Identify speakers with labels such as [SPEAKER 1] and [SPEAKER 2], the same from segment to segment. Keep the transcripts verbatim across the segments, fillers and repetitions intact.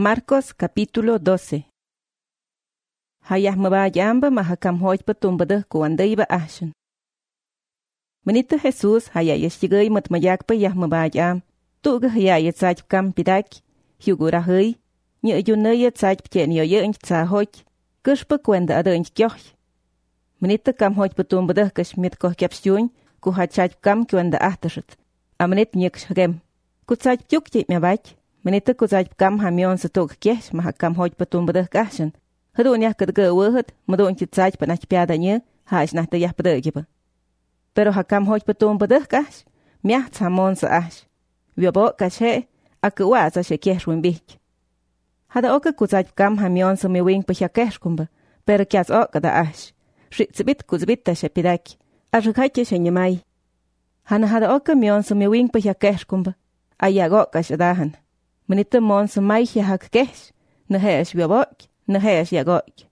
[SPEAKER 1] Marcos capítulo doce. Hayah mabayamba mahakam hojpa tumbada kuandaiba ashen. Manita Jesús haya yeshigay matmayakpa yah mabayam, tuga haya yatsaj kam pidak, hugura hay, nya yunaya tsaj pchen yo yench tsa hoj, kushpa kwenda adanch kyoch. Manita kam hojpa tumbada kashmit koh kapsyun, ku hachaj kam kwenda ahtashat, amanit nyeksh hagem, ku tsaj pyuk jit mabach. Manita kuzaj kam hamion sa tog kyesh mahakam hoj patumbada kashan. Hadun yah kadga wahad, madun chitsaj panach piada nye, haj nahta yah padagiba. Pero hakam hoj patumbada kash, miah tsamon sa ash. Wiabo kash he, aka waza she kyesh wimbich. Hada oka kuzaj kam hamion sa miwing pa kesh kumba, pero kyaz oka da ash. Shitsibit kuzbita she pidak, ashukhache she nyamai. Hana hada oka mion sa miwing pa kesh kumba, ayago kash adahan. Manita mon sa may hihag kesh, na hesh wiabok, na hesh yagok.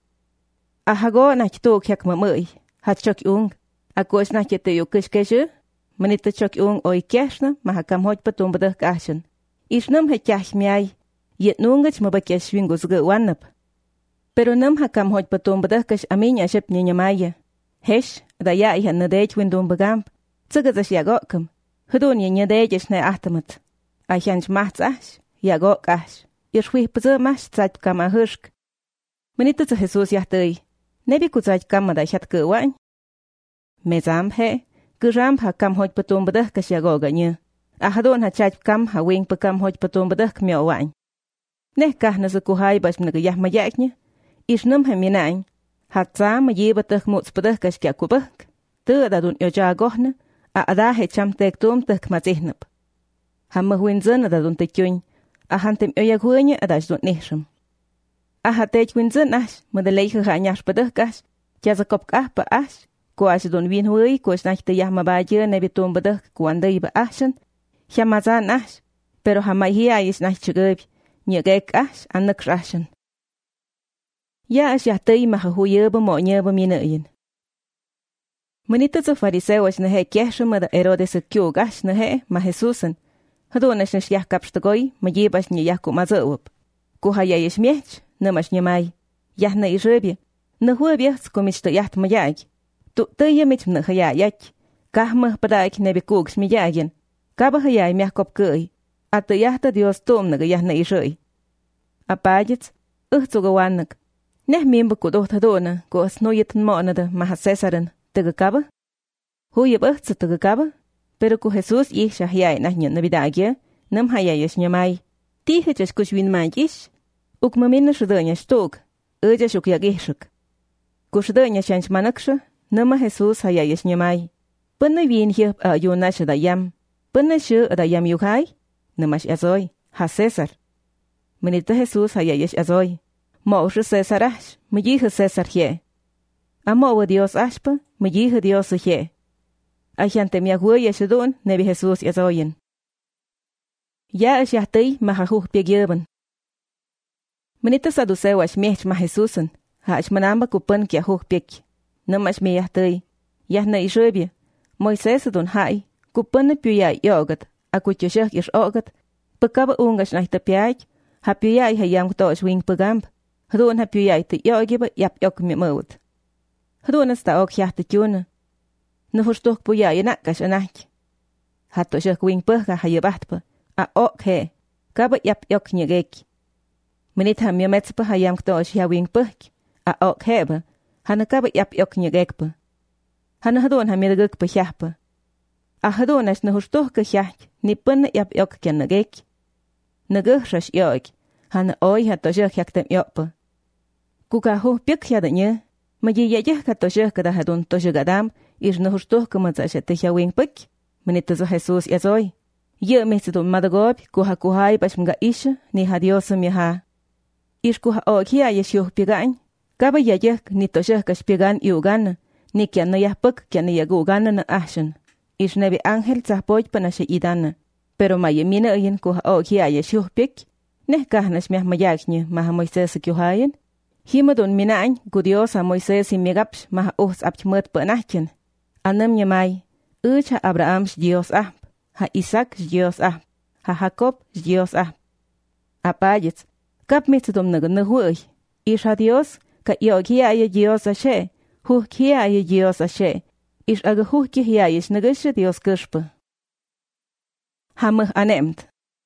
[SPEAKER 1] Ahago na chitok yak mamay, hat chok yung, akos na chete yu kish keshe, manita chok yung oy kesh na, mahakam hoj patumbada kashan. Ishnam he kyash miay, yet nungach mabakesh wingos ga wanap. Pero nam hakam hoj patumbada kash amin yaship nyanyamaya. Hesh, da ya ihan na dej windum bagamp, tsagazash yagokam, hudun yanya dejesh na ahtamat. Ayanj mahts ash. Yago kash, yashwi pza mash tsaj kama hushk. Manita za Jesús yahtay, nebi ku tsaj kama da shat kuwain. Mezam he, kuram ha kam hoj patumbadah kash yago ganya. Ahadon ha tsaj kam ha wing pa kam hoj patumbadah kmyo wain. Neh kah na za kuhay bash mnaga yah mayaknya, ishnam he minain, ha tsa ma yibatah muts padah kash kya kubak, tu adadun yoja gohna, a ada he cham tek tum tak mazihnap. Ha mahwinzan adadun tekyun, ahantem oyaguanya adash don nehsham. Ahatech winzan ash, madaleige ganyash padah kash, kyaza kop kah pa ash, ko ash don win hui, ko ash nachte yah mabaje nebitum badah kuanda iba ashan, hyamazan ash, pero hamai is nach chugab, nyagek ash, anak rashan. Ya ash yahtay mahahuyeba mo nyeba minayin. Manita za fariseo ash nahe kyesham ada Herodes kyog ash nahe ma Jesusan, Hadonash nash yah kapshtagoy, majibash nye yah kumazawab. Kuhaya yesh miech, namash nyamay. Yah na irabia, na huabiach skomishta yaht mayag. Tu taya mich na hayayach. Kahmah padaik nebi kugs miyagin. Kaba hayay miach kopkay. Ata yahta Dios tom naga yah na iray. Apajits, uhzugawanak. Neh mimba kudoht hadona, ko asnoyatan monada maha Cesaran, taga kaba? Huyab uhza taga kaba? Pero ku Jesús ich shahyay na nyan nabidagya, nam hayayash nyamay. Tihechash kushwin manjish, uk mamina shudanya shtog, uja shukyagishuk. Kushudanya shanch manaksha, nama Jesús hayayash nyamay. Pana win hip a yunash adayam, pana shu adayam yukhay, namash azoy, ha Cesar. Manita Jesús hayayash azoy. Mo usha Cesar ash, majiha Cesar hye. Amo wa Dios ashpa, majiha Dios hye. Ayante miagwe yashadun nebi Jesús yazoyen. Ya ash yahtay mahahuh piagyaban. Manita saduceo ash miech ma Jesusan, ha ash manamba kupan kia huh piak. Nam ash mi yahtay. Yahna ishrabia. Moises adun hai, kupan na piyay yogat, akutyoshak yash ogat, pakaba ungash nahta piag, ha piyay hayam kuto ash wing pagamb, hadun ha piyay te yogiba yap yok mi mawd. Hadun asta ok yahta tjuna. Na hurstok puya yanakash anak. Hato shak wing pahka hayabatpa, a ok he, kaba yap yok nyagek. Minit ham yametpa hayam ktosh ya wing pahk, a ok heba, hana kaba yap yok nyagekpa. Hana hadon ham yadaguk pa hyahpa. A hadon ash na hurstok ka hyah, nipan yap yok kya nagek. Naguk shash yok, hana oy hato shak yaktem yokpa. Kuka hu pik yadanya, maji yajah kato shak kada hadon toshagadam, Ish na hushtuh kumatza shate hiawing pik, manita za Jesús yazoy. Ye mehzidun madagob, kuha kuhay bash mga isha, ni ha Diosum yaha. Ish kuha okia yashyuh pigañ, kaba yayek ni tosheh kash pigan iugana, ni kya na yahpuk kya na yagugana na ashan. Ish nebi angel zahpoy panashe idana, pero maye mina ayin kuha okia yashyuh pik, neh kahnash miah mayagnya maha Moises kyuhayan. Himadun minañ, ku Dios a Moises imigapsh maha uhs apchmut panachyan. Anam nyamay, uch ha Abraham Dios ah, ha Isaac Dios ah, ha Jacob Dios ah. Apayets, Kap mitsadum naga nahuay. Ish a Dios, ka iyo hiaya Dios ashe, huh hiaya Dios ashe, ish aga huh hiaya nagasha Dios kushpa. Hamah anemt.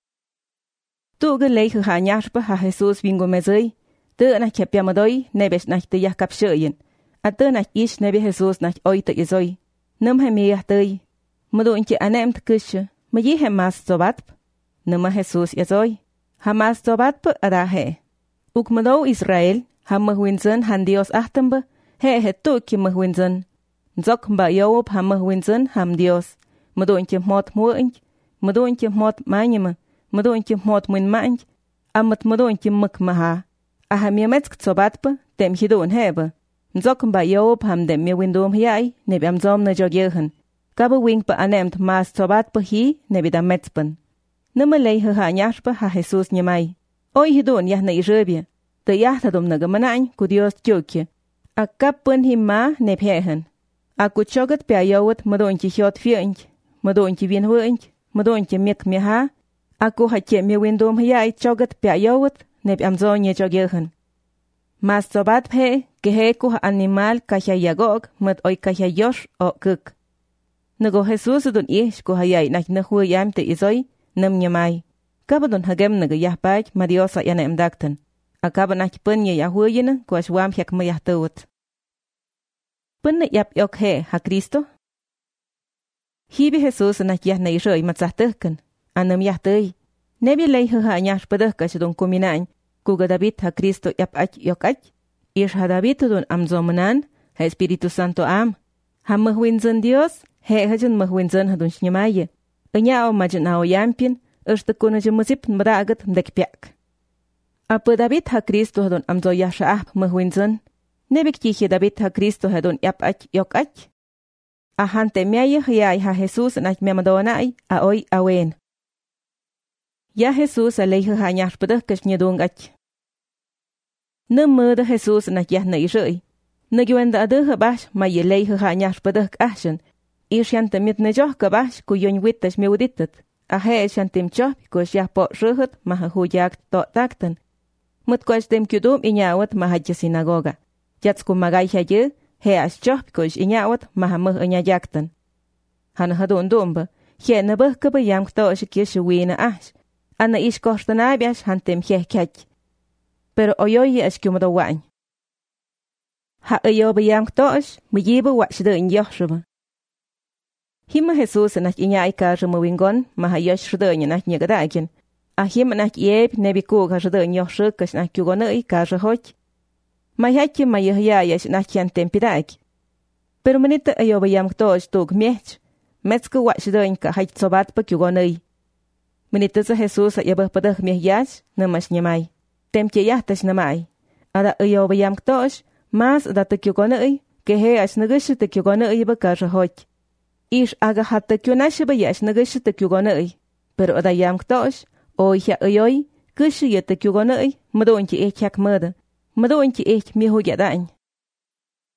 [SPEAKER 1] Tuga leih ha nyashpa ha Jesus vingo mezay, te na kepyamadoi nebes na te yakap shayin, at te na ish nebe Jesus na oita izoy, num he miyah Madu inti anemt kusha, mayi he mas zobatp, numa Jesus yazoy, ha mas zobatp adahe. Uk mado Israel, ha mahwinzan han Dios ahtamba, he he tuki mahwinzan. Zok mba yob ha mahwinzan ham Dios, madu inti mot muinch, madu inti mot manyama, madu inti mot muin manch, amat madu inti muk maha. Aha miametsk zobatpa, dem hidun heba. Zok mba yob ham dem mi windum hiai, nebi am zom na jogyehen. Gaba wing pa anemt mas zobat pa hi nebida metzpan. Numa lei ha ha nyashpa ha Jesus nyamai. Oi hidun yah na irebia. Te yah tadum na gamanain ku Dios tjokje. A kapun hi ma neb hehen. A ku chogat pe ayawat madonchi hiot fiench. Madonchi vien huench. Madonchi mek miha. A ku ha che mi windum hiai chogat pe ayawat neb amzonye jogyehen. Mas zobat he que he ku ha animal kahya yagog mat oi kahya yosh o kuk. Nago Jesus dun ish ko hayay na nahuwa yam te izoy nam nyamay. Kaba dun hagem naga yahpaj ma Diosa yana imdaktan. Akaba na kipun niya yahuwa yana ko aswam hiyak mayahtawat. Pun na yap yok he ha Kristo? Hibi Jesus na yah na ishoy matzahtahkan. Anam yahtay. Nebi lay ha ha nyash padahka shadun kuminañ. Kuga David ha Kristo yap ach yok ach. Ish ha David dun amzomanan ha Espiritu Santo am. Ha mahwinzan Dios. He hajan mahwinzan hadun shnyamaya. Anya o majan ao yampin, erste kuna jamusip mragat mdekpiak. Apa David ha Kristo hadun amzo yasha ap mahwinzan. Nebik tihi David ha Kristo hadun yap ach yok ach. A hante miaya hayay ha Jesus na miamadonay a oy awen. Ya Jesus a leih ha nyashpadah kashnyadung ach. Numma Jesus na yah na ishoy. Nagyuenda adah bash ma ye leih ha nyashpadah kashan. Ishantam mit na joh kabash ku yon witas mi uditat. A he shantim chop ku shah po shuhut maha hujak to taktan. Mut kwash dem kudum inyawat maha sinagoga. Jats ku magay haje he as chop ku inyawat maha mah inyajaktan. Han hadun dumba. He na bah kaba yam kto shikish wina ash. Ana ish koshtanay biash hantem he kach. Pero oyoyi ash kumado wañ. Ha ayoba yam kto ash mujiba wachda in yoshruba. Hima Jesus na inya ika rumawingon maha yosh shudanya na nyagadakin. A hima na yeb nebi ku ka shudanya shukas na kugona ika hoch. Ma haki ma yahya yash na kyan tempidak. Pero manita ayoba yam ktosh tug miech. Metzku wat shudanya ka hach sobat pa kugona. Manita sa Jesus at yabah padah miehyash na mas nyamay. Temke yahtash namay. Ada ayoba yam ktosh mas data kugona ke he as nagashu te kugona iba ka hoch. Ish aga hatta kyunashiba yash nagashita kyugonai. Pero ada yam ktosh, o ya ayoy, kushi yata kyugonai, madonchi ek yak mada, madonchi ek mihu yadañ.